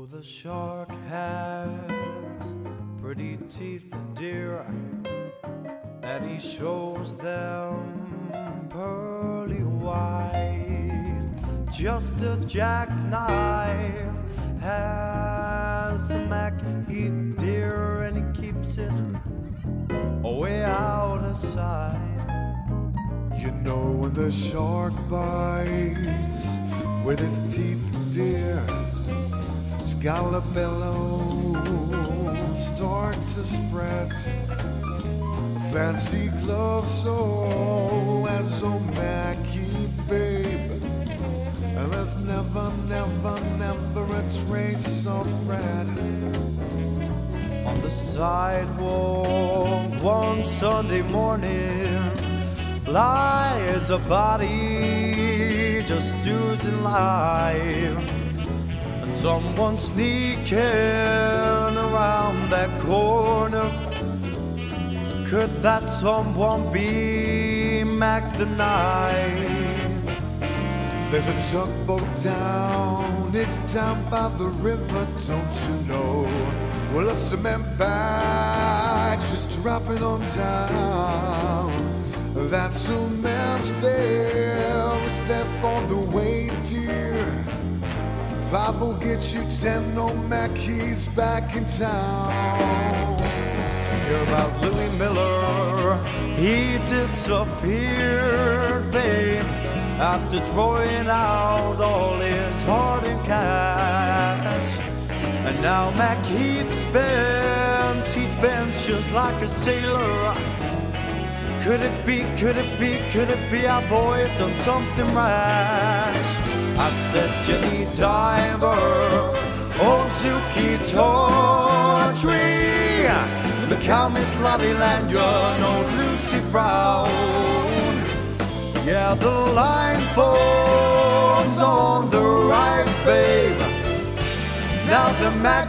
The shark has pretty teeth, dear, and he shows them pearly white. Just a jackknife has a Macheath, dear, and he keeps it way out of sight. You know when the shark bites with his teeth, dear, Scalabello starts to spread. Fancy gloves, so as a Macheath, babe. And there's never, never, never a trace of red. On the sidewalk one Sunday morning lies a body just oozing life. And someone sneaking around that corner. Could that someone be Mac the Knife? There's a tugboat down, it's down by the river, don't you know? Well, a cement bag just dropping on down. That cement's there, it's there for the weight, dear. 5 will get you 10, no Macheath's back in town. Hear about Louis Miller, he disappeared, babe, after throwing out all his hard and cash. And now Macheath spends, he spends just like a sailor. Could it be, could it be, could it be our boy's done something rash? I said Jenny Diver, old Suki Tawdry, the cow Miss Lottie Lanyard, old Lucy Brown. Yeah, the line falls on the right, babe. Now the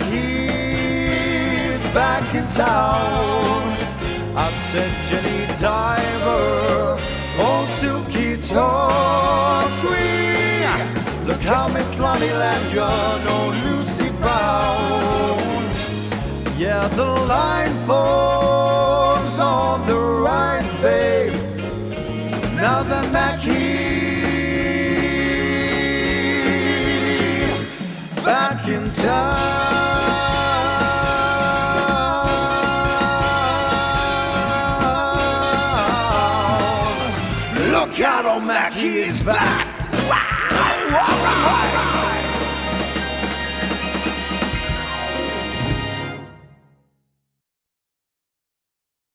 Macheath's back in town. I said Jenny Diver, old Suki Tawdry, look how Miss Lottie Lanyard, old Lucy Brown. Yeah, the line falls on the right, babe. Now the Macheath's back in town. Look out, old Macheath's back.